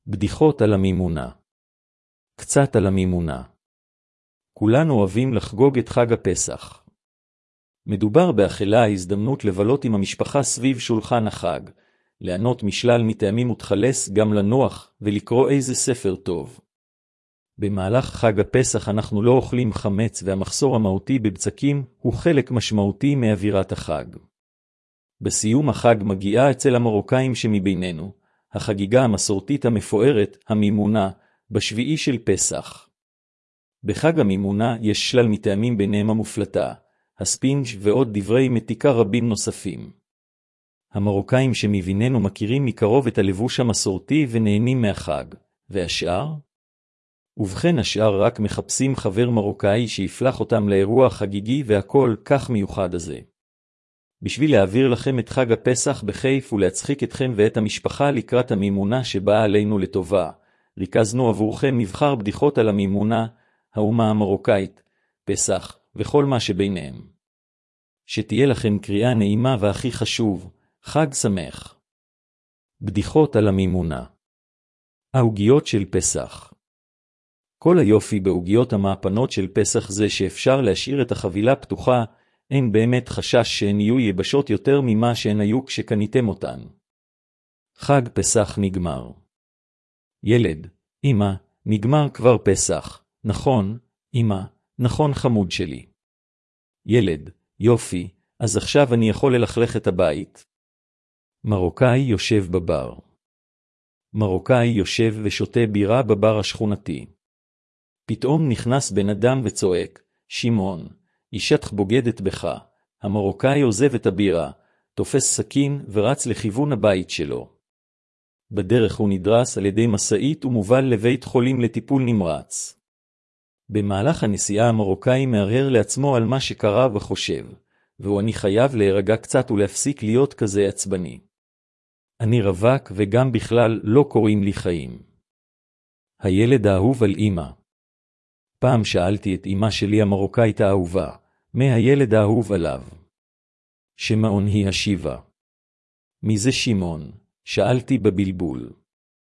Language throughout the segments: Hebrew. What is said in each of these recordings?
בדיחות על המימונה. קצת על המימונה. כולנו אוהבים לחגוג את חג הפסח. מדובר באכילה ההזדמנות לבלות עם המשפחה סביב שולחן החג, לענות משלל מטעמים ותחלס גם לנוח ולקרוא איזה ספר טוב. במהלך חג הפסח אנחנו לא אוכלים חמץ, והמחסור המהותי בבצקים הוא חלק משמעותי מאווירת החג. בסיום החג מגיעה אצל המרוקאים שמבינינו החגיגה המסורתית המפוארת, המימונה, בשביעי של פסח. בחג המימונה יש שלל מטעמים ביניהם המופלטה, הספינג' ועוד דברי מתיקה רבים נוספים. המרוקאים שמבינינו מכירים מקרוב את הלבוש המסורתי ונהנים מהחג, והשאר? ובכן השאר רק מחפשים חבר מרוקאי שיפלח אותם לאירוע חגיגי והכל כך מיוחד הזה. בשביל להעביר לכם את חג הפסח בכיף ולהצחיק אתכם ואת המשפחה לקראת המימונה שבאה עלינו לטובה, ריכזנו עבורכם מבחר בדיחות על המימונה, האומה המרוקאית, פסח וכל מה שביניהם. שתהיה לכם קריאה נעימה והכי חשוב, חג שמח. בדיחות על המימונה. העוגיות של פסח. כל היופי בעוגיות המאפנות של פסח זה שאפשר להשאיר את החבילה פתוחה, אין באמת חשש שהן יהיו יבשות יותר ממה שהן היו כשקניתם אותן. חג פסח נגמר. ילד, אמא, נגמר כבר פסח. נכון, אמא, נכון חמוד שלי. ילד, יופי, אז עכשיו אני יכול ללכלך את הבית. מרוקאי יושב בבר. מרוקאי יושב ושותה בירה בבר השכונתי. פתאום נכנס בן אדם וצועק, שמעון, אישתך בוגדת בך. המרוקאי עוזב את הבירה, תופס סכין ורץ לכיוון הבית שלו. בדרך הוא נדרס על ידי מסעית ומובל לבית חולים לטיפול נמרץ. במהלך הנסיעה המרוקאי מהרהר לעצמו על מה שקרה וחושב, ואני חייב להירגע קצת ולהפסיק להיות כזה עצבני. אני רווק וגם בכלל לא קוראים לי חיים. הילד האהוב על אמא. פעם שאלתי את אמא שלי המרוקאית האהובה, מה הילד האהוב עליו? שמעון היא השיבה. מי זה שמעון? שאלתי בבלבול.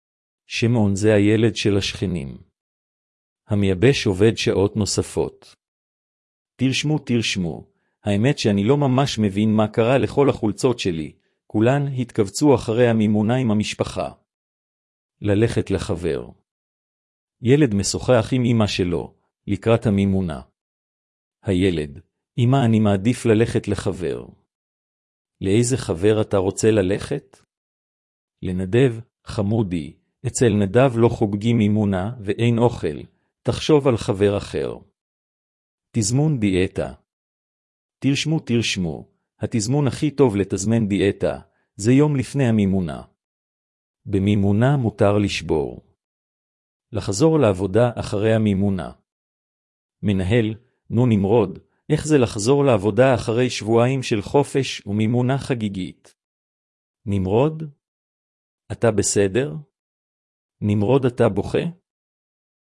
שמעון זה הילד של השכנים. המייבש עובד שעות נוספות. תרשמו, האמת שאני לא ממש מבין מה קרה לכל החולצות שלי, כולן התכווצו אחרי המימונה עם המשפחה. ללכת לחבר. ילד משוחח עם אמא שלו, לקראת המימונה. הילד, אמא אני מעדיף ללכת לחבר. לאיזה חבר אתה רוצה ללכת? לנדב, חמודי, אצל נדב לא חוגגים מימונה ואין אוכל, תחשוב על חבר אחר. תזמון דיאטה. תרשמו, התזמון הכי טוב לתזמן דיאטה, זה יום לפני המימונה. במימונה מותר לשבור. לחזור לעבודה אחרי המימונה. מנהל, נו נמרוד, איך זה לחזור לעבודה אחרי שבועיים של חופש ומימונה חגיגית? נמרוד? אתה בסדר? נמרוד אתה בוכה?